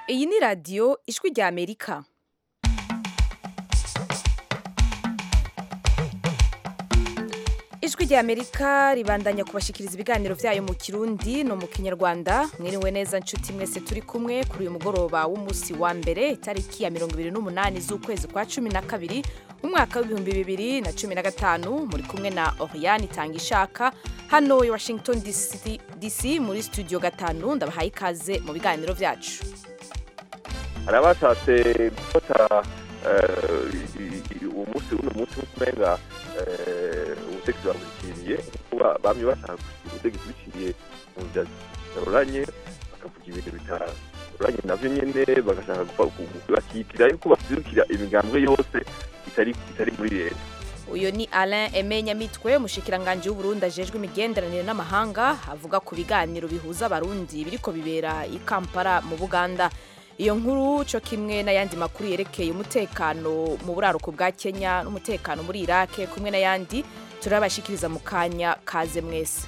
Iyi ni radiyo ijwi rya Amerika. Ijwi rya Amerika ribandanya kubashikiriza ibiganiro vyayo mu Kirundi no mu Kinyarwanda. Mwiriwe neza nshuti mwese turi kumwe kuri uyu mugoroba w'umunsi wa mbere tariki ya 28 z'ukwezi kwa 12 umwaka w'ibihumbi 2015. Muri kumwe na Oriane Tangishaka hano i Washington DC muri studio gatanu. Ndabahaye ikaze mu biganiro vyacu. Arabashatse gufata umunsi umenga ubutegetsi babukiriye kuba bamwe bashaka ubutegetsi biciriye mu nzira zitaroranye bakavuga ibintu bitaroranye navyo nyene bagashaka bakikira yuko basirukira imigambwe yose itari muri leta. Uyo ni Alain Aime Nyamitwe mushikiranganje w'Uburundi ajejwe imigenderanire n'amahanga avuga ku biganiro bihuza abarundi biriko bibera i Kampala mu Buganda. Iyo nkuru cyo kimwe n'ayandi makuru yerekeye umutekano mu buraruko bwa Kenya n'umutekano muri Iraq kumwe n'ayandi turabashikiriza mu kanya kaze mwese.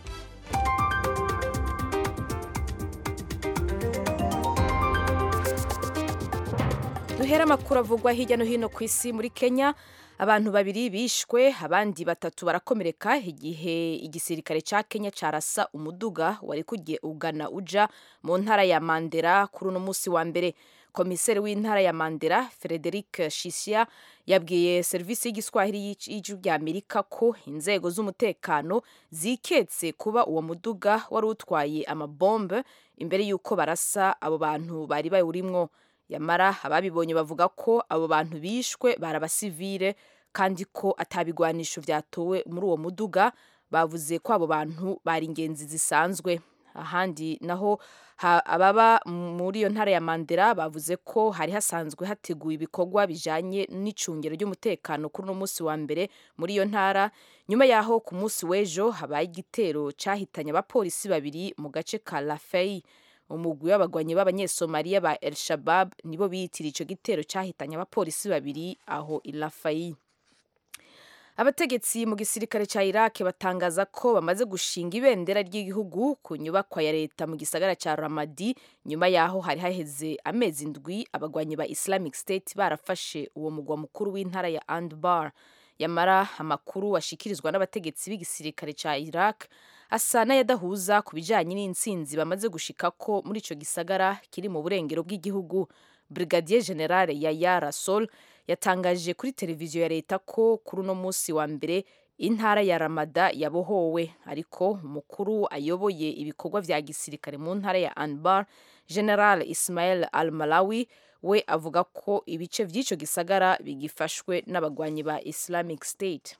Duhera makuru avugwa hirya no hino ku isi. Muri Kenya abantu babiri bishwe abandi batatu barakomereka igihe igisirikare ca Kenya carasa umuduga wari kugiye ugana uja mu ntara ya Mandera kuri uno musi wa mbere. Komiseri w'intara ya Mandera Frederick Shisia yabwiye servisi y'igiswahili y'ijwi rya Amerika ko inzego z'umutekano ziketse kuba uwo muduga wari utwaye amabombe imbere yuko barasa abo bantu bari bawurimwo. Yamara ababibonye bavuga ko abo bantu bishwe barabasivile kandi ko atabigwanisho vyatowe muri uwo muduga. Bavuze ko abo bantu bari ingenzi zisanzwe. Ahandi naho ababa muri iyo ntara ya Mandera bavuze ko hari hasanzwe hateguye ibikorwa bijanye n'icungero ry'umutekano kuri no musi wa mbere muri iyo ntara. Nyuma yaho ku musi w'ejo habaye igitero cahitanye abapolisi babiri mu gace ka Lafey. Umugwi w'abagwanyi b'abanyesomaliya ba El Shabab nibo biyitira ico gitero cahitanye abapolisi babiri aho i Lafey. Abategetsi mu gisirikare ca Iraq batangaza ko bamaze gushinga ibendera ry'igihugu ku nyubakwa ya leta mu gisagara ca Ramadi nyuma yaho hari haheze amezi ndwi abagwanyi ba Islamic State barafashe uwo mugwa mukuru w'intara ya Anbar. Yamara amakuru ashikirizwa n'abategetsi b'igisirikare ca Iraq asa n'ayadahuza ku bijanye n'intsinzi bamaze gushikako muri ico gisagara kiri mu burengero bw'igihugu. Brigadier General Yahya Rasool yatangaje kuri televiziyo ya leta ko kuri uno musi wa mbere intara ya Ramada yabohowe, ariko umukuru ayoboye ibikorwa vya gisirikare mu ntara ya Anbar General Ismail Al-Malawi we avuga ko ibice vy'ico gisagara bigifashwe n'abagwanyi ba Islamic State.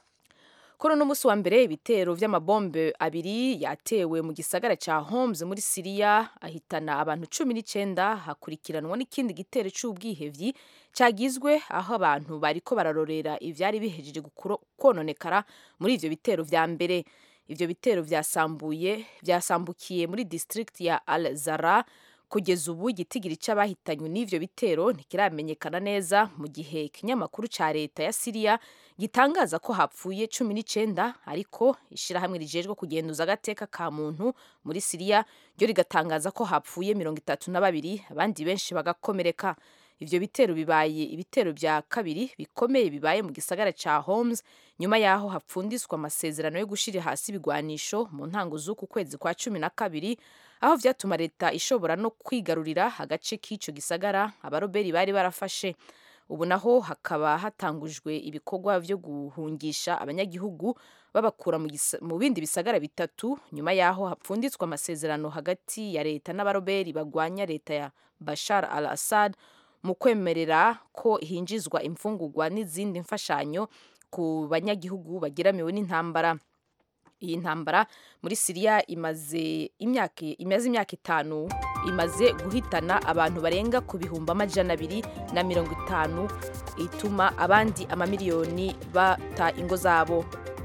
Kuri uno musi wa mbere ibitero vy'amabombe abiri yatewe mu gisagara ca Homs muri Syria ahitana abantu 19 hakurikiranwa n'ikindi gitero c'ubwihevyi cagizwe aho abantu bariko bararorera ivyari bihejeje kononekara muri ivyo bitero vya mbere. Ivyo bitero vyasambukiye muri district ya Al-Zara. Kugeza ubu igitigiri c'abahitanywe n'ivyo bitero ntikiramenyekana neza, mu gihe ikinyamakuru ca leta ya Syria gitangaza ko hapfuye 19 ariko ishirahamwe rijejwe kugenduza agateka ka muntu muri Syria ryo rigatangaza ko hapfuye 32 abandi benshi bagakomereka. Ivyo bitero bibaye ibitero vya kabiri bikomeye bibaye mu gisagara ca Homs nyuma yaho hapfundiswa amasezerano yo gushira hasi ibigwanisho mu ntango z'uku kwezi kwa 12 aho vyatuma leta ishobora no kwigarurira agace k'ico gisagara abaroberi bari barafashe. Ubu naho hakaba hatangujwe ibikorwa vyo guhungisha abanyagihugu babakura mu bindi bisagara bitatu nyuma yaho hapfunditswe amasezerano hagati ya leta n'abaroberi bagwanya leta ya Bashar al-Assad mu kwemerera ko hinjizwa imfungurwa n'izindi mfashanyo ku banyagihugu bagiramiwe n'intambara. Iyi ntambara muri Syria imaze imyaka 5 imaze guhitana abantu barenga ku bihumbi 250 ituma abandi amamiliyoni bata ingo zabo.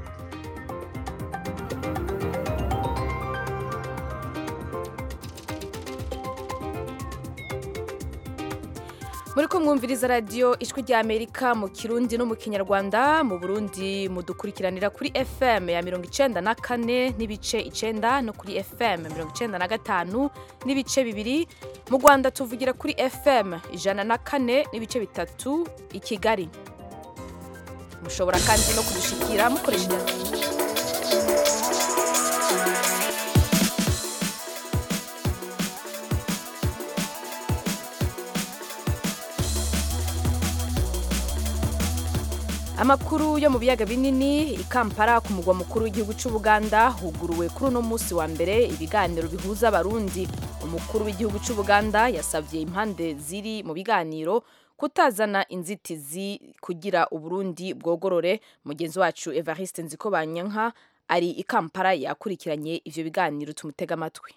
Muriko mwumviriza radio ijwi rya Amerika mu Kirundi no mu Kinyarwanda. Mu Burundi mudukurikiranira kuri FM ya 94 n'ibice 9 no kuri FM 95 n'ibice 2 mu Rwanda tuvugira kuri FM 104.3 i Kigali. Mushobora kandi no kudushikira mukoresheje amakuru yo mu biyaga binini. I Kampala ku mugwa mukuru w'igihugu cy'u Buganda huguruwe kuri uno munsi wa mbere ibiganiro bihuza abarundi. Umukuru w'igihugu cy'u Buganda yasavye impande ziri mu biganiro kutazana inzitizi kugira Uburundi bwogorore. Mugenzi wacu Evariste Nzikobanyanka ari I Kampala yakurikiranye ivyo biganiro, tumutega amatwi.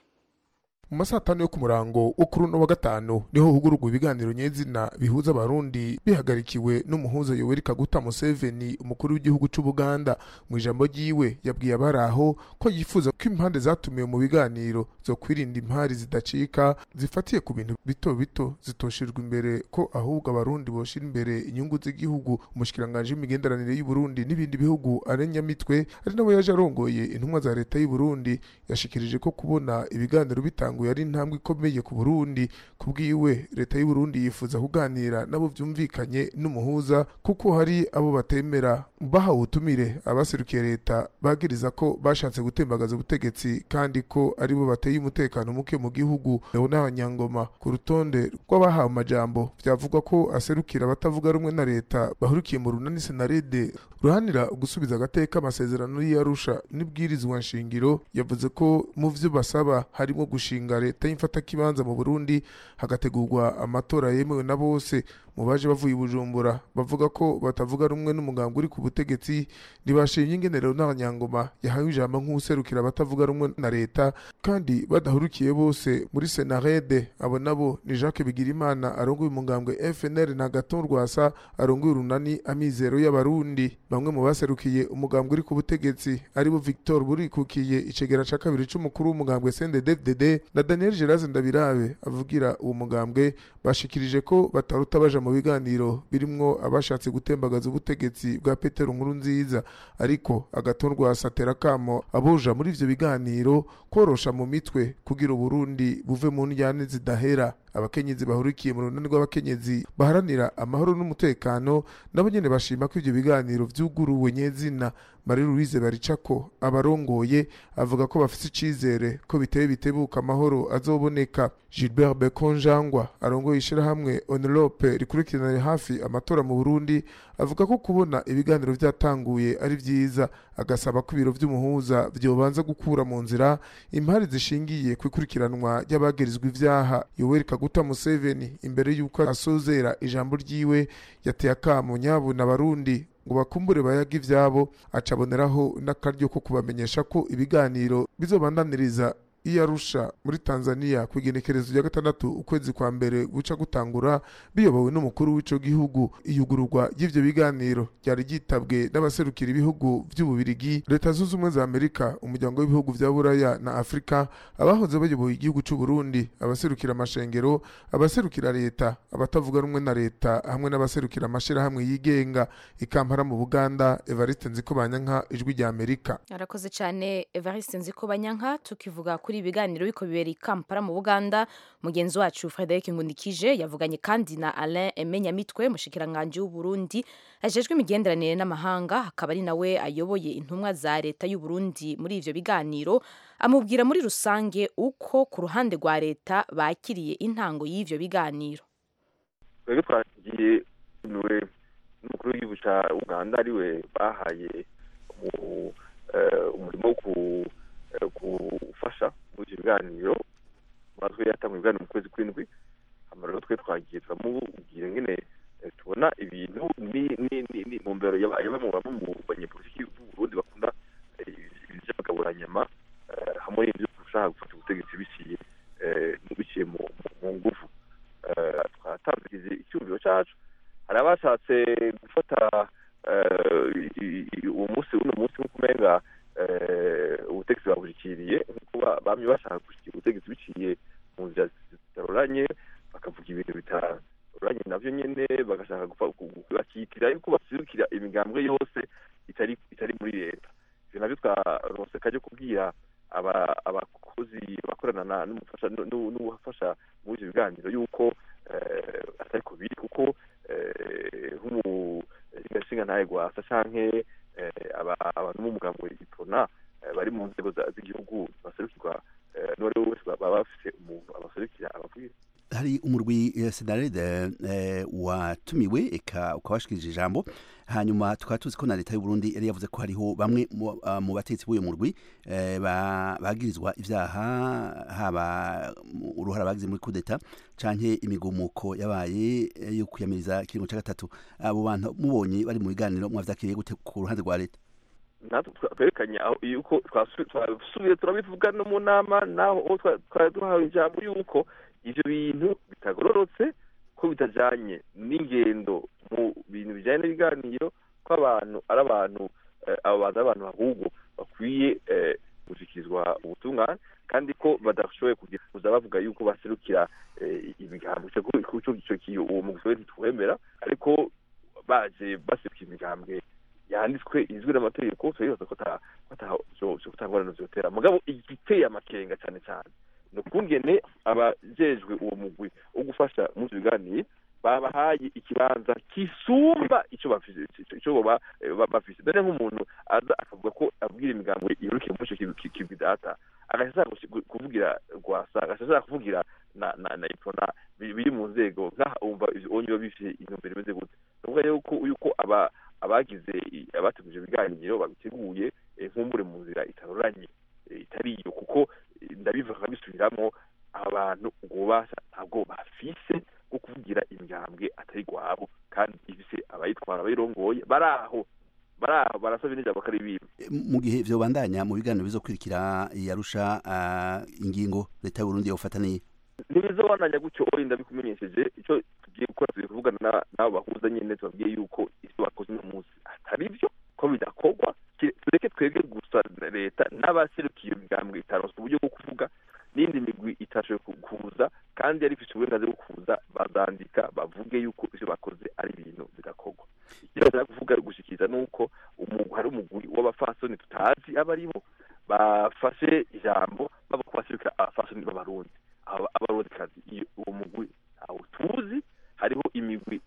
Mu masaha 5 yo ku murango wo kuri uno wa gatanu niho hugururwa ibiganiro nyezina bihuza abarundi bihagarikiwe n'umuhuza Yoweri Kaguta Museveni, umukuru w'igihugu cy'u Buganda. Mu ijambo ryiwe yabwiye abaraho ko yifuza ko impande zatumiwe mu biganiro zo kwirinda impari zidacika zifatiye ku bintu bito bito zitoshirwa imbere, ko ahubwo abarundi boshira imbere inyungu z'igihugu. Umushikiranganje w'imigenderanire y'u Burundi n'ibindi bihugu Arenya Mitwe ari nawe yaje arongoye intumwa za leta y'u Burundi yashikirije ko kubona ibiganiro bitanga yari intambwe ikomeye ku Burundi. Kubwiwe leta y'u Burundi yifuza kuganira nabo vyumvikanye n'umuhuza, kuko hari abo batemera bahawe ubutumire abaserukiye leta bagiriza ko bashatse gutembagaza ubutegetsi kandi ko ari bo bateye umutekano muke mu gihugu. Leona Nyangoma ku rutonde rw'abahawe amajambo vyavugwa ko aserukira abatavuga rumwe na leta bahurikiye mu runani Senarede ruhanira gusubiza agateka amasezerano y'Arusha n'ibwirizwa nshingiro. Yavuze ko mu vyo basaba harimo gushinga leta y'imfata kibanza mu Burundi, hagategurwa amatora yemewe na bose. Mu baje bavuye Bujumbura bavuga ko batavuga rumwe n'umugambwe uri ku butegetsi ntibashimye ingene Leona Nyangoma yahawe ijambo nk'userukira abatavuga rumwe na leta kandi badahurukiye bose muri Senarede. Abo nabo ni Jacques Bigirimana arongoye umugambwe FNL na Gaton Rwasa arongoye urunani Amizero y'Abarundi. Bamwe mu baserukiye umugambwe uri ku butegetsi ari bo Victor Burikukiye icegera ca kabiri c'umukuru w'umugambwe CNDD-FDD na Daniel Geraze Ndabirabe avugira uwo mugambwe bashikirije ko bataruta baja mu biganiro birimwo abashatse gutembagaza ubutegetsi bwa Petero Nkurunziza, ariko Agaton Rwasa atera kamo aboja muri ivyo biganiro korosha mu mitwe kugira Uburundi buve mu njyane zidahera. Abakenyezi bahurikiye mu runani rw'abakenyezi baharanira amahoro n'umutekano nabo nyene bashima ko ivyo biganiro vyuguruwe nyezina. Marie Louise Baricako abarongoye avuga ko bafite icizere ko biteye bitebuka amahoro azoboneka. Gilbert Bekonjangwa arongoye ishirahamwe Onelope rikurikirana hafi amatora mu Burundi avuga ko kubona ibiganiro vyatanguye ari vyiza, agasaba ko ibiro vy'umuhuza vyobanza gukura mu nzira impari zishingiye kwikurikiranwa y'abagirizwa ivyaha. Yoweri Kaguta Museveni imbere yuko asozera ijambo ryiwe yateye akamo nyabuna abarundi ngo bakumbure bayaga ivyabo, acaboneraho n'akaryo ko kubamenyesha ko ibiganiro bizobandaniriza Arusha muri Tanzania ku igenekerezo rya 6 ukwezi kwa mbere guca gutangura biyobowe n'umukuru w'ico gihugu. Iyugururwa y'ivyo biganiro ryari gitabwe n'abaserukira ibihugu vy'Ububirigi, Leta Zunze Ubumwe za Amerika, umuryango w'ibihugu vya Buraya na Afrika, abahoze bayoboye igihugu cy'u Burundi, abaserukira amashengero, abaserukira leta, abatavuga rumwe na leta hamwe n'abaserukira amashira hamwe yigenga. I Kampala mu Buganda, Evariste Nzikobanyanka, Ijwi rya Amerika. Arakoze cyane Evariste Nzikobanyanka. Tukivuga kuri ibiganiro biko bibera I Kampala mu Buganda, mugenzi wacu Frederic Ngundikije yavuganye kandi na Alain Emenyamitwe, mushikiranganje w'u Burundi ajejwe imigenderanire n'amahanga, akaba ari nawe ayoboye intumwa za leta y'u Burundi muri ivyo biganiro. Amubwira muri rusange uko ku ruhande rwa leta bakiriye intango y'ivyo biganiro. Twebwe twagiye n'umukuru w'igihugu ca Uganda ariwe bahaye umurimo wo kufasha muri biganiro. Matwe yatamwe ibiganiro mu kwezi kw'indwi, amarero twe twagiye turamubwira ngene tubona ibintu ni mu mbero y'abamwe mu banyepolitiki b'u Burundi bakunda ivy'agaburanyama hamwe n'ivyo gushaka gufata ubutegetsi biciye mu nguvu. Twatangize icyumviro cacu, hari abashatse gufata uwo munsi nk'ukumenga ubutegetsi babujikiriye, kuba bamye bashaka gushikira ubutegetsi biciye mu nzira zitaroranye, bakavuga ibintu bitaroranye navyo nyene, bagashaka bakitira yuko basirukira imigambwe yose itari muri leta. Ivyo navyo twaronse kaje kubwira abakozi bakorana n'umufasha n'ubafasha muri ivyo biganiro canke abantu b'umugambo w'igipona bari mu nzego z'igihugu baserukirwa n'uwari wese baba bafise umuntu abaserukira ababwira. Hari umurwi Senarede watumiwe eka ukabashikirije ijambo, hanyuma tukaba tuzi ko na leta y'u Burundi yari yavuze ko hariho bamwe mu batetsi b'uyo murwi bagirizwa ivyaha, haba uruhara bagize muri kudeta canke imigumuko yabaye yo kwiyamiriza ikiringo ca gatatu. Abo bantu mubonye bari mu biganiro mwavyakiriye gute ku ruhande rwa leta? natwe twerekanye yuko twasubiye turabivuga no mu nama naho twari duhawe ijambo yuko ivyo bintu bitagororotse, ko bitajanye n'ingendo mu bintu bijanye n'ibiganiro, ko abantu ari abantu abantu ahubwo bakwiye gushikizwa ubutungane, kandi ko badashoboye kuza bavuga yuko baserukira imigambwe uwo mugwi ntitwemera, ariko baje baserukira imigambwe yanditswe izwi n'amategeko, turibaza ko kutangorana zotera. Mugabo igiteye amakenga cyane cyane no kungene abajejwe uwo mugwi wo gufasha mu biganiro babahaye ikibanza kisumba ico bafise, ico bafise. Dore nk'umuntu aza akavuga ko abwira imigambwe iruke mu cyo kibidata, agashaka kuvugira Rwasa, agashaka kuvugira na ipona biri mu nzego nkaha, umva onyo bifise intumbero imeze gute. Nuvuga yuko abagize abateguje ibiganiro babiteguye nkumbure mu nzira itaroranye itariyo, kuko ndabivuga bisubiramo abantu ububasha ntabwo bafise bwo kuvugira imigambwe atari gwabo, kandi ifise abayitwara abayirongoye baraho barasaba n'ijambo kari bibi. Mu gihe vyo bandanya mu biganiro bizokurikira yarusha ingingo leta y'u Burundi yofataniye ntibizobandanya gutyo, ndabikumenyesheje ico tugiye gukora, tugiye kuvugana n'abo bahuza nyene, tubabwiye yuko ivyo bakoze uno munsi atari vyo, ko bidakorwa. Tureke twebwe gusa leta n'abaserukiye imigambwe itaronse uburyo bwo kuvuga, n'indi migwi itashoboye kuza kandi yari ifite uburenganzira bwo kuza, bazandika bavuge yuko ivyo bakoze ari ibintu bidakorwa. Ikindi kuvuga gushikiriza nuko hari umugwi w'abafasoni tutazi abaribo bafashe ijambo bava ku baserukira abafasoni b'abarundi, abarundi kazi. Uwo mugwi aho tuzi hariho imigwi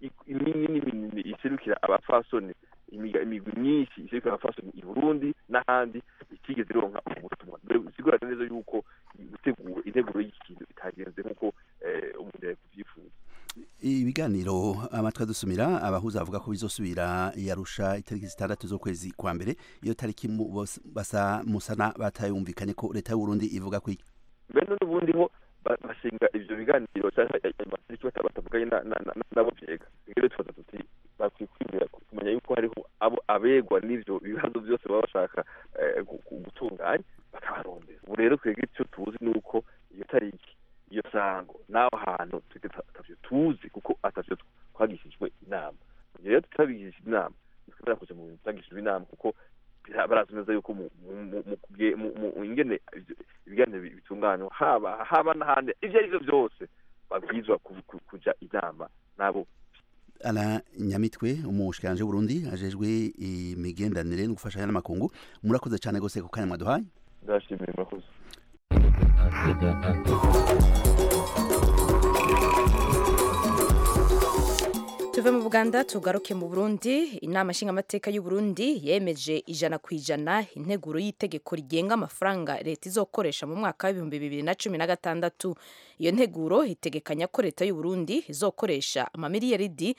minini iserukira abafasoni, imigwi myinshi iserukira abafasoni i Burundi n'ahandi itigeze ironka ubutumwa. Sigura neza yuko integuro y'ikintu itagenze nk'uko umuntu yari kuvyifuza. Ibiganiro amatwi adusumira abahuza bavuga ko bizosubira yarusha itariki 6 z'ukwezi kwa mbere. Iyo tariki musana batayumvikanye ko leta y'u Burundi ivuga ko bene n'ubundi ho bashinga ivyo biganiro cyangwa amatariki batabuganye nabo vyega. Rero twaza tuti bakwikwimira kumenya yuko hariho abo abegwa n'ivyo bibazo byose baba bashaka gutunganya bakabarondera. Ubu rero twege icyo tuzi nuko iyo tariki, iyo sango naho hantu tutavyo tuzi, kuko atavyo twagishijwe inama. Rero tutabigishije inama twebwe kuja mu twagishijwe inama, kuko barazi neza yuko mu ingene ibiganiro bitunganywa haba n'ahandi ivyo arivyo byose babwizwa kuja inama nabo. Ala Nyamitwe, umushikiranje w'Uburundi ajejwe imigendanire no gufashanya n'amakungu, murakoze cyane gose ku kanya mwaduhaye. Ndashimiye, murakoze. Tuve mu Buganda tugaruke mu Burundi. Inama nshingamateka y'u Burundi yemeje 100% integuro y'itegeko rigenga amafaranga leta izokoresha mu mwaka wa 2016. Iyo nteguro itegekanya ko leta y'u Burundi izokoresha amamiliyaridi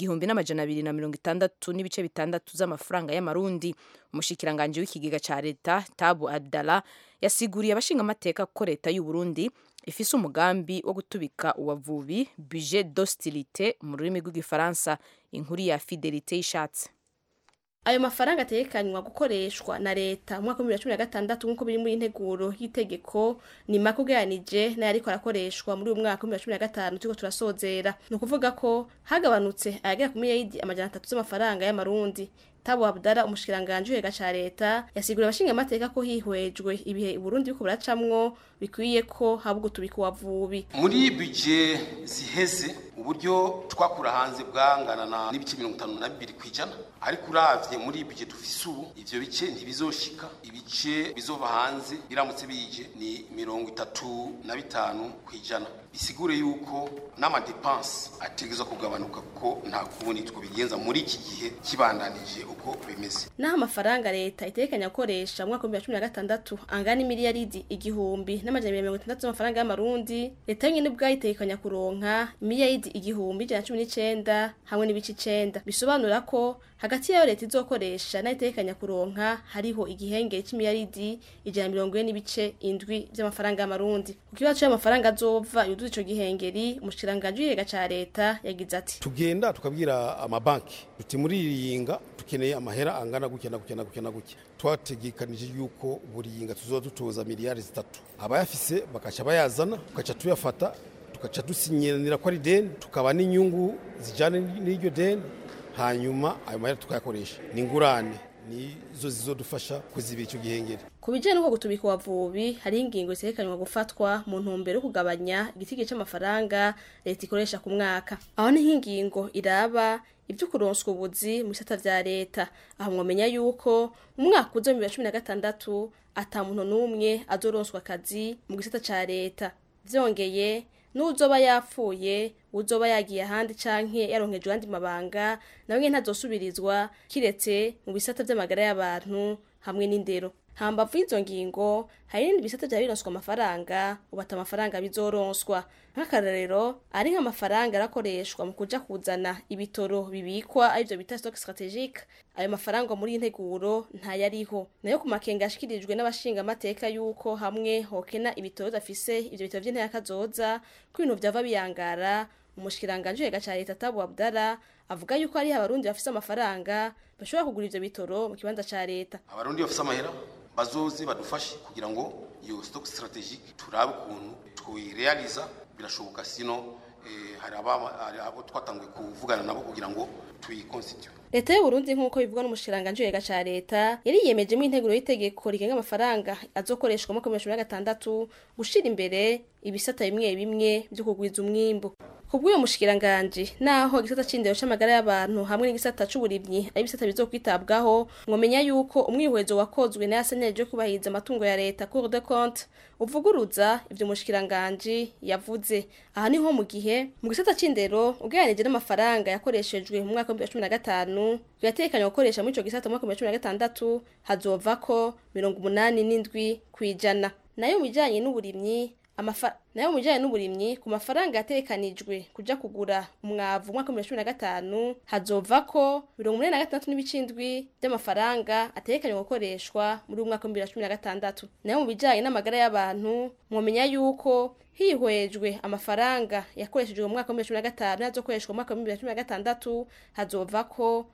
1260 n'ibice bitandatu z'amafaranga y'amarundi. Umushikiranganje w'ikigega ca leta Tabu Abdallah yasiguriye abashingamateka ko leta y'u Burundi ifise umugambi wo gutubika uwavubi budget d'hostilité mu rurimi rw'igifaransa. Inkuru ya Fidelité Ishatse. Ayo mafaranga atekanywa gukoreshwa na leta mu mwaka wa 2016 nkuko biri muri integuro y'itegeko ni makuganije na yariko arakoreshwa muri uyu mwaka wa 2015 tuko turasozera. No kuvuga ko hagabanutse ayagera ku miliyaridi 300 z'amafaranga y'amarundi. Tabu Abdallah, umushikiranganje w'ikigega ca leta, yasigura abashingamateka ko hihwejwe ibihe Burundi biko buracamwo bikwiye ko haba gutubika uwavubi. Muri budget ziheze uburyo twakura hanze bwangana n'ibice 52 kwijana, ariko uravye muri budget dufise ubu ivyo bice ntibizoshika. Ibice bizova hanze biramutse bije ni 35 kwijana. bisigure yuko n'amadepanse ategerezwa kugabanuka kuko nta kundi twobigenza muri iki gihe kibandanije uko bimeze. Naho amafaranga leta itekanya gukoresha mu mwaka wa 2016 angana imiliyaridi 1,160 z'amafaranga y'amarundi, leta nyene ubwayo itekanya kuronka imiliyaridi 1,119 hamwe n'ibice 9. Bisobanura ko hagati yayo leta izokoresha na itekanya kuronka hariho igihenge c'imiliyaridi 140 n'ibice 7 by'amafaranga y'amarundi. Ku kibazo cy'amafaranga azova yuduze ico gihengeri, umushikiranganje w'igega ca leta yagize ati: tugenda tukabwira amabanki tuti muri yinga tukeneye amahera angana gukya twategekanije yuko buri yinga tuzodutoza miliyari 3 abayafise bakaca bayazana tukaca tuyafata tukaca dusinyira ko ari deni tukaba n'inyungu zijana n'iryo deni hanyuma ayo mahera tukayakoresha n'ingurane nizo zizodufasha kuzibira icyo gihengeri. Ku bijyanye n'uko gutubika wavubi hari ingingo zitekanywa gufatwa mu ntumbero yo kugabanya igitigi cy'amafaranga leta ikoresha ku mwaka. Aho ni nk'ingingo iraba ibyo kuronswa ubuzi mu bisata vya leta. Aho mwamenya yuko mu mwaka uza 2016 ata muntu n'umwe azoronswa akazi mu gisata ca leta. Vyongeye n'uzoba yapfuye uzoba yagiye ahandi canke yaronkejwe andi mabanga nawe ntazosubirizwa kiretse mu bisata by'amagara y'abantu hamwe n'indero. Hambavu izo ngingo hari n'ibindi bisata bya bironswa amafaranga ubata amafaranga bizoronswa. Nk'akarorero ari nk'amafaranga arakoreshwa mu kuja kuzana ibitoro bibikwa arivyo bita stock strategique. Ayo mafaranga muri integuro ntayariho. Nayo ku makenga ashikirijwe n'abashinga amateka yuko hamwe hokena ibitoro dafise ivyo bitoro by'intaya kazoza ko ibintu vyava biyangara. Umushikiranganje w'igega ca leta Tabu Abdallah avuga yuko ari abarundi bafise amafaranga bashobora kugura ivyo bitoro mu kibanza ca leta. Abarundi bafise amahera bazoze badufashe kugira ngo iyo stock strategique turabe ukuntu twirealiza birashoboka, sino hari abo twatanguye kuvugana nabo kugira ngo tuyiconstitute. Leta y'u Burundi nk'uko bivugwa n'umushikiranganje w'igega ca leta yari yemeje mu integuro y'itegeko rigenga amafaranga azokoreshwa mu 2016 gushira imbere ibisata bimwe bimwe byo kugwiza umwimbo. Kubw'uyo mushikiranganje naho igisata c'indero c'amagara y'abantu hamwe n'igisata c'uburimyi ari bisata bizokwitabwaho, mwomenya yuko umwihwezo wakozwe na yaseneje kubahiza amatungo ya leta Cour des comptes uvuguruza ivyo mushikiranganje yavuze. Aha niho mu gihe mu gisata c'indero ugereranije n'amafaranga yakoreshejwe mu mwaka wa 2015 yatekanye gukoresha muri ico gisata mu mwaka wa 2016 hazovako 87%. Nayo bijanye n'uburimyi ku mafaranga yatekanijwe kuja kugura umwavu mu mwaka wa 2015 hazovako 86% by'amafaranga atekanye gukoreshwa muri umwaka wa 2016. Nayo mu bijanye n'amagara y'abantu mwomenya yuko hihwejwe amafaranga yakoreshejwe mu mwaka wa 2015 nazokoreshwa mu mwaka wa 2016 hazovako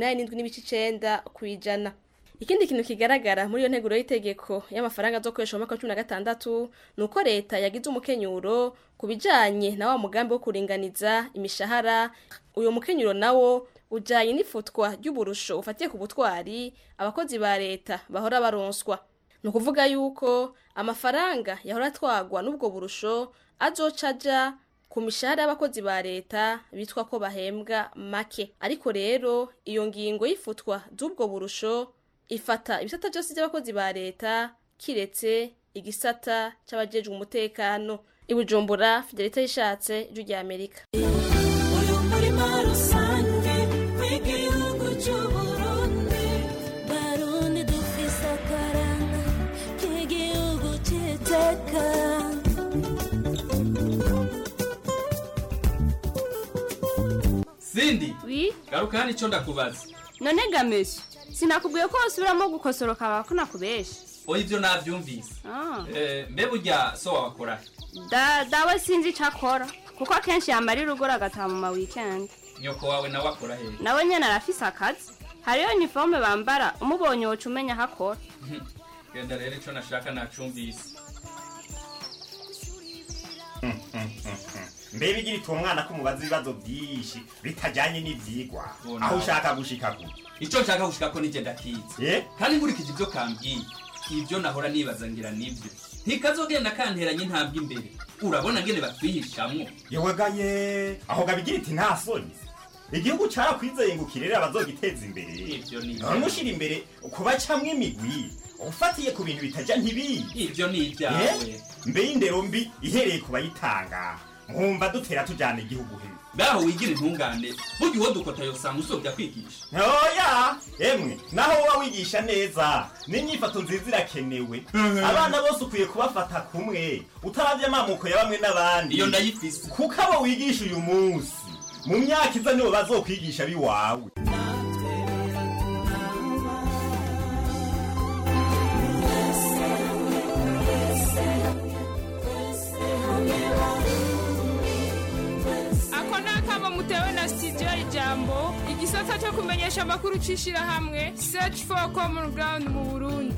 87.9%. Ikindi kintu kigaragara muri iyo nteguro y'itegeko y'amafaranga azokoreshwa mu mwaka wa 2016 nuko leta yagize umukenyuro kubijanye na wa mugambi wo kuringaniza imishahara. Uyo mukenyuro nawo ujanye n'ifutwa ry'uburusho ufatiye ku butwari abakozi ba leta bahora baronswa. Nukuvuga yuko amafaranga yahora atwagwa n'ubwo burusho azocaja ku mishahara y'abakozi ba leta bitwa ko bahembwa make. Ariko rero iyo ngingo y'ifutwa z'ubwo burusho ifata ibisata byose by'abakozi ba leta kiretse igisata c'abajejwe umutekano. I Bujumbura, Fidelite Yishatse, Ijwi rya Amerika. Uyu murima rusange w'igihugu c'Uburundi, Barundi dufise akaranga k'igihugu c'iteka. Cindy, oui, garuka hano ico ndakubaza. None gamesha sinakubwiye ko usubiramo gukosoroka abakuna kubesha. Oya ivyo navyumvise. Mbe burya so wakora. Dawe sinzi cakora kuko akenshi yamarira ugora agataha mu ma weekend. Nyoko wawe nawe akora he? Nawe nyene arafise akazi. Hariyo uniforme bambara umubonye woca umenya hakora. Genda rero ico nashaka nacumvise. Mbe bigiri umwana ko mubaza ibibazo byinshi bitajyanye n'ivyigwa aho ushaka gushika ku ico nshaka gushika ko nije ndakize kandi nkurikije ibyo kambwiye ibyo nahora nibaza ngira nivyo ntikazogenda kanteranye ntabwo imbere urabona ngene batwihishamwo yewegaye aho gabigira iti nta soni igihugu carakwizeye ngo kirere abazogiteza imbere ivyo ni none ushira imbere kuba camwe imigwi ufatiye ku bintu bitajya ntibiyi ivyo ni ibyawe mbe y'indero mbi ihereye ku bayitanga mwumva dutera tujyana igihugu he ngaho wigira intungane burya uwo dukota yosanga usobya kwigisha oya emwe naho wowe wigisha neza n'inyifato nziza irakenewe abana bose ukwiye kubafata kumwe utaravye amamuko ya bamwe n'abandi iyo ndayifise kuko abo wigisha uyu munsi mu myaka iza nibo bazokwigisha biwawe mutewe na studio Ijambo igisata cyo kumenyesha amakuru cishira hamwe Search for Common Ground mu Burundi.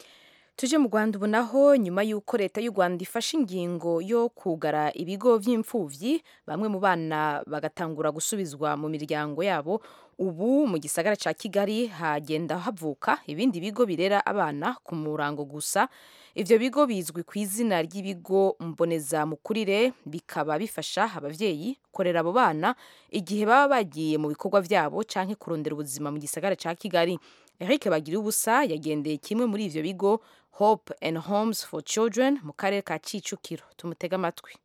Tuje mu Rwanda ubu naho nyuma y'uko leta y'u Rwanda ifashe ingingo yo kugara ibigo vy'imfuvyi bamwe mu bana bagatangura gusubizwa mu miryango yabo ubu mu gisagara ca Kigali hagenda havuka ibindi bigo birera abana ku murango gusa. Ivyo bigo bizwi ku izina ry'ibigo mboneza mukurire bikaba bifasha abavyeyi korera abo bana igihe baba bagiye mu bikorwa vyabo canke kurondera ubuzima mu gisagara ca Kigali. Eric Bagiriubusa yagendeye kimwe muri ivyo bigo Hope and Homes for Children mu karere ka Kicukiro. Tumutega amatwi.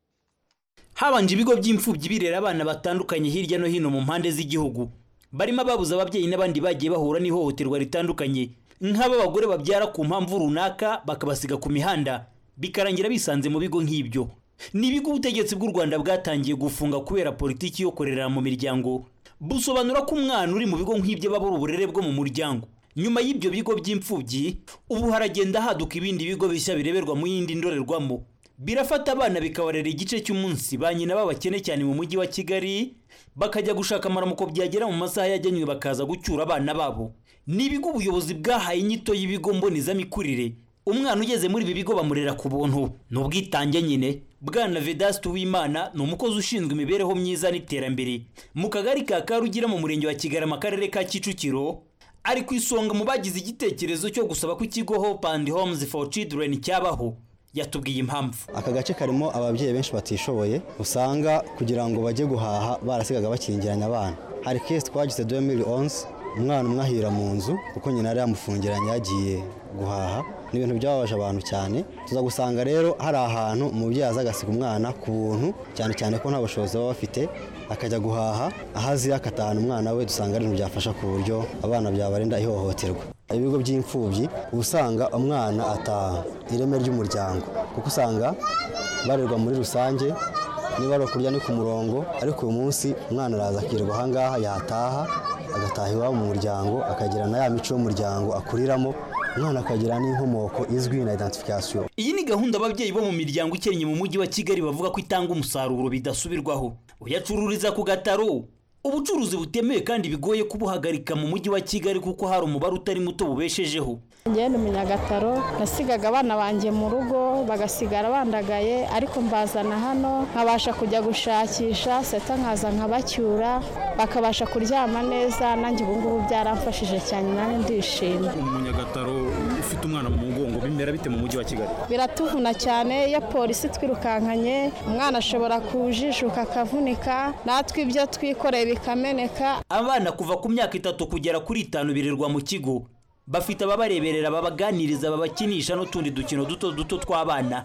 Habanje ibigo by'imfubyi birera abana batandukanye hirya no hino mu mpande z'igihugu. Barimo ababuza abavyeyi n'abandi bagiye bahura n'ihohoterwa ritandukanye. Nk'aba bagore babyara ku mpamvu runaka bakabasiga ku mihanda bikarangira bisanze mu bigo nk'ibyo. Nibigo ubutegetsi bw'u Rwanda bwatangiye gufunga kubera politiki yo korera mu miryango. Busobanura ko umwana uri mu bigo nk'ibyo babura uburere bwo mu muryango. Nyuma y'ibyo bigo by'imfubyi ubu haragenda haduka ibindi bigo bishya bireberwa mu yindi ndorerwamo. Birafata abana bikabarera igice cy'umunsi banyina babakene cyane mu mujyi wa Kigali bakajya gushaka amaramuko byagera mu masaha yagenywe bakaza gucyura abana babo. Nibigo ubuyobozi bwahaye inyito y'ibigo mbonezamikurire. Umwana ugeze muri ibi bigo bamurera ku buntu n'ubwitange nyine. Bwana Vedaste Uwimana ni umukozi ushinzwe imibereho myiza n'iterambere mu kagari ka Karugira mu murenge wa Kigarama akarere ka Kicukiro. Ari ku isonga mu bagize igitekerezo cyo gusaba ko ikigo Hope and Homes for Children cyabaho. Yatubwiye impamvu. Aka gace karimo ababyeyi benshi batishoboye usanga kugira ngo bajye guhaha barasigaga bakingiranya abana. Hari case twagize 2011 umwana umwahira mu nzu kuko nyina yari yamufungiranye yagiye guhaha. Ni ibintu byababaje abantu cyane. Tuza gusanga rero hari ahantu umubyeyi azagasiga umwana ku buntu cyane cyane ko nta bushobozi baba bafite akajya guhaha ahazi akatahana umwana we. Dusanga ari ibintu byafasha ku buryo abana byabarinda ihohoterwa. Ibigo by'imfubyi usanga umwana ataha ireme ry'umuryango kuko usanga barerwa muri rusange niba ari kurya ni ku murongo ariko uyu munsi umwana araza akirwa ahangaha yataha agataha iwabo mu muryango akagira na ya mico y'umuryango akuriramo umwana akagira n'inkomoko izwi na identification. Iyi ni gahunda ababyeyi bo mu miryango ikennye mu mujyi wa Kigali bavuga ko itanga umusaruro bidasubirwaho. Uyacururiza ku gataro ubucuruzi butemewe kandi bigoye kubuhagarika mu mujyi wa Kigali kuko hari umubare utari muto bubeshejeho. Ngende Munyagataro nasigaga abana banje mu rugo bagasigara bandagaye ariko mbazana hano nkabasha kujya gushakisha seta nkaza nkabacyura bakabasha kuryama neza nanjye ubu ngubu byaramfashije cyane nane ndishimye. Munyagataro ufite umwana mu mugongo bimera bite mu mujyi wa Kigali? Biratuvuna cyane ya polisi twirukankanye umwana ashobora kujishuka akavunika natwe ibyo twikoreye bikameneka. Abana kuva ku myaka 3 kugera kuri 5 birerwa mu kigo bafite ababareberera babaganiriza babakinisha n'utundi dukino duto tw'abana.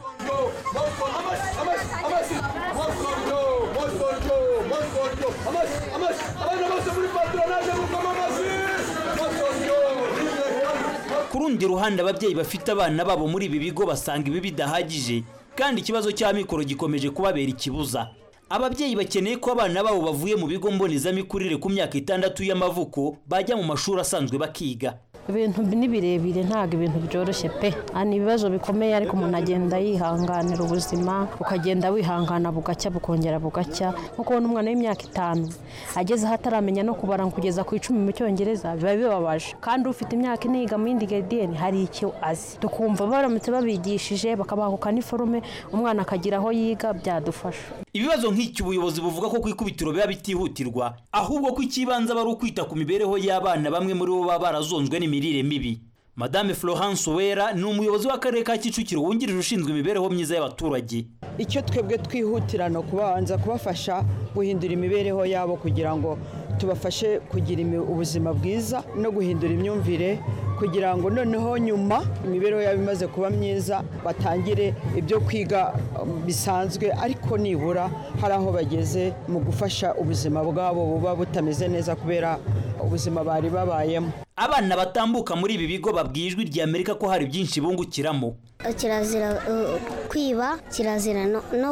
Kurundi ruhande ababyeyi bafite abana babo muri ibi bigo basanga ibi bidahagije kandi ikibazo cy'amikoro gikomeje kubabera ikibuza. Ababyeyi bakeneye ko abana babo bavuye mu bigo mbonezamikurire ku myaka 6 y'amavuko bajya mu mashuri asanzwe bakiga. Ibintu ni birebire ntago ibintu byoroshye pe. Ani ibibazo bikomeye ariko umuntu agenda yihanganira ubuzima ukagenda wihangana bugacya bukongera bugacya. Nkuko n'umwana w'imyaka 5 ageze hataramenya no kubara kugeza ku 10 mu cyongereza biba bibabaje. Kandi ufite imyaka iniga mu indi gradien hari icyo azi. Tukumva baramutse babigishije bakabahuka n'iforume umwana akagira aho yiga byadufasha. Ibibazo nk'iki ubuyobozi buvuga ko kwikubitiro biba bitihutirwa ahubwo ko ikibanza bari ukwita ku mibereho y'abana bamwe muri bo baba barazonzwe n'imirire mibi. Madame Florence Wera ni umuyobozi w'akarere ka Kicukiro wungirije ushinzwe imibereho myiza y'abaturage. Icyo twebwe twihutira no kubanza kubafasha guhindura imibereho yabo kugira ngo tubafashe kugira ubuzima bwiza no guhindura imyumvire kugira ngo noneho nyuma imibereho yabo imaze kuba myiza batangire ibyo kwiga bisanzwe ariko nibura hari aho bageze mu gufasha ubuzima bwabo buba butameze neza kubera ubuzima bari babayemo. Abana batambuka muri ibi bigo babwiye Ijwi ry'Amerika ko hari byinshi bungukiramo. Kirazira kwiba, kirazira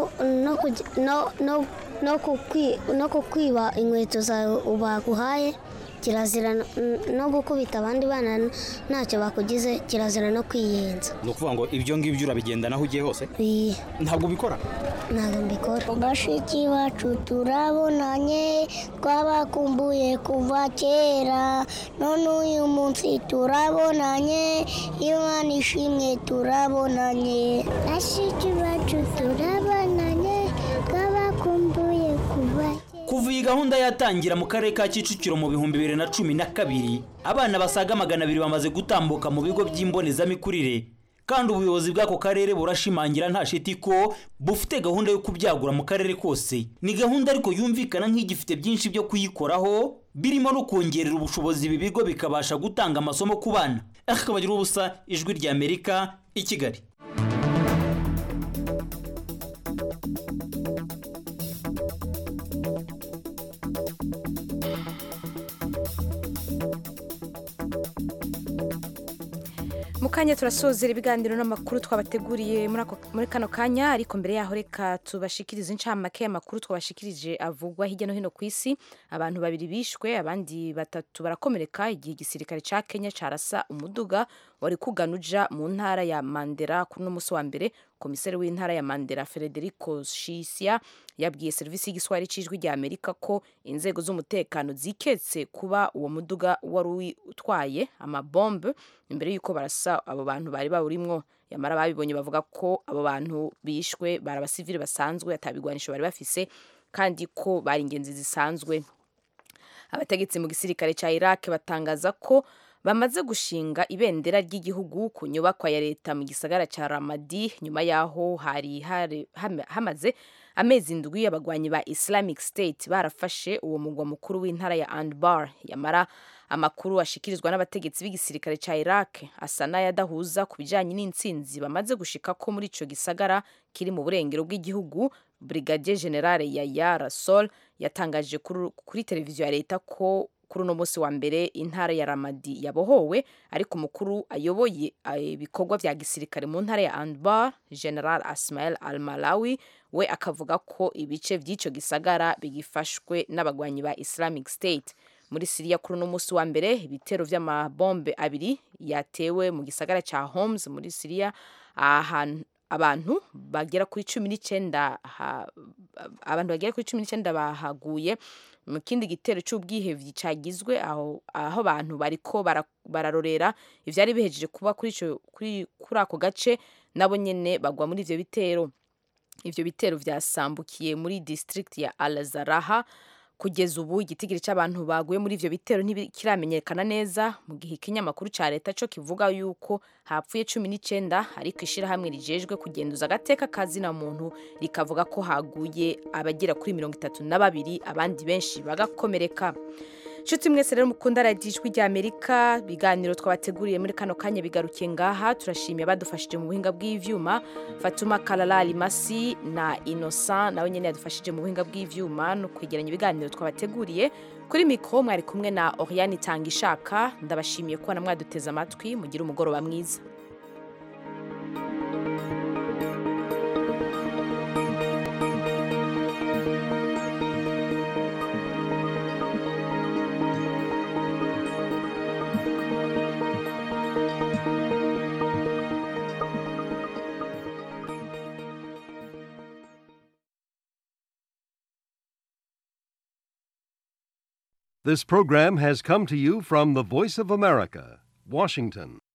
no kukwiba inkweto zawe baguhaye, kirazira no gukubita abandi bana ntacyo bakugize, kirazira no kwiyenza. No kuvuga ngo ibyo ngibyo urabigendana aho ugiye hose? Ntabwo ubikora? Ntabwo mbikora. Bashiki bacu turabonanye, twabakumbuye kuva kera, none uyu munsi turabonanye, Imana ishimwe turabonanye. Bashiki bacu turabonanye, twabakumbuye kuva kera. Kuva iyi gahunda yatangira mu karere ka Kicukiro mu 2012, abana basaga 200 bamaze gutambuka mu bigo by'imbonezamikurire, kandi ubuyobozi bw'ako karere burashimangira nta shiti ko bufite gahunda yo kubyagura mu karere kose. Ni gahunda ariko yumvikana nk'igifite byinshi byo kuyikoraho, birimo no kongerera ubushobozi ibi bigo bikabasha gutanga amasomo ku bana. Akabagira ubusa, Ijwi ry'Amerika, i Kigali. Mukanya turasozera ibiganiro n'amakuru twabateguriye muri kano kanya, ariko mbere yaho reka tubashikirize incamake y'amakuru twabashikirije avugwa hirya no hino ku isi. Abantu 2 bishwe, abandi 3 barakomereka igihe igisirikare ca Kenya carasa umuduga wari kuganuja mu ntara ya Mandera kuri no musi wa mbere. Komiseri w'intara ya Mandera Federico Shisia yabwiye servisi y'igiswahili c'Ijwi ry'Amerika ko inzego z'umutekano ziketse kuba uwo muduga wari utwaye amabombe imbere yuko barasa abo bantu bari bawurimwo. Yamara babibonye bavuga ko abo bantu bishwe bari abasivili basanzwe, atabigwanisho bari bafise, kandi ko bari ingenzi zisanzwe. Abategetsi mu gisirikare ca Iraq batangaza ko bamaze gushinga ibendera ry'igihugu ku nyubakwa ya leta mu gisagara ca Ramadi nyuma yaho hamaze amezi 7 abagwanyi ba Islamic State barafashe uwo mugwa mukuru w'intara ya Anbar. Yamara amakuru ashikirizwa n'abategetsi b'igisirikare ca Iraq asa n'ayadahuza ku bijanye n'intsinzi bamaze gushika ko muri ico gisagara kiri mu burengero bw'igihugu. Brigadier General Yahya Rasool yatangaje kuri televiziyo ya leta ko kuri no musi wa mbere intara ya Ramadi yabohowe, ariko umukuru ayoboye ibikorwa vya gisirikare mu ntara ya Anbar, General Asmail Al-Malawi, we akavuga ko ibice vy'ico gisagara bigifashwe n'abagwanyi ba Islamic State. Muri Syria kuri no musi wa mbere ibitero vy'amabombe 2 yatewe mu gisagara ca Homs muri Syria, abantu bagera kuri 19 bahaguye mu kindi gitero c'ubwihevyi cagizwe aho abantu bariko bararorera ivyari bihejeje kuba kuri ako gace, nabo nyene bagwa muri ivyo bitero. Ivyo bitero vyasambukiye muri district ya Al-Zaraha. Kugeza ubu igitigiri c'abantu baguye muri ivyo bitero ntibikiramenyekana neza, mu gihe ikinyamakuru ca leta co kivuga yuko hapfuye 19, ariko ishirahamwe rijejwe kugenduza agateka kazina muntu rikavuga ko haguye abagera kuri 32, abandi benshi bagakomereka. Nshuti mwese rero mukunda radio Ijwi ry'Amerika, biganiro twabateguriye muri kano kanya bigarukiye ngaha. Turashimiye badufashije mu buhinga bw'ivyuma, Fatuma Kalala Limasi na Innocent nawe nyene yadufashije mu buhinga bw'ivyuma no kwegeranya ibiganiro twabateguriye. Kuri mikro mwari kumwe na Oriane Tangishaka. Ndabashimiye ko namwaduteza amatwi, mugira umugoroba mwiza. This program has come to you from the Voice of America, Washington.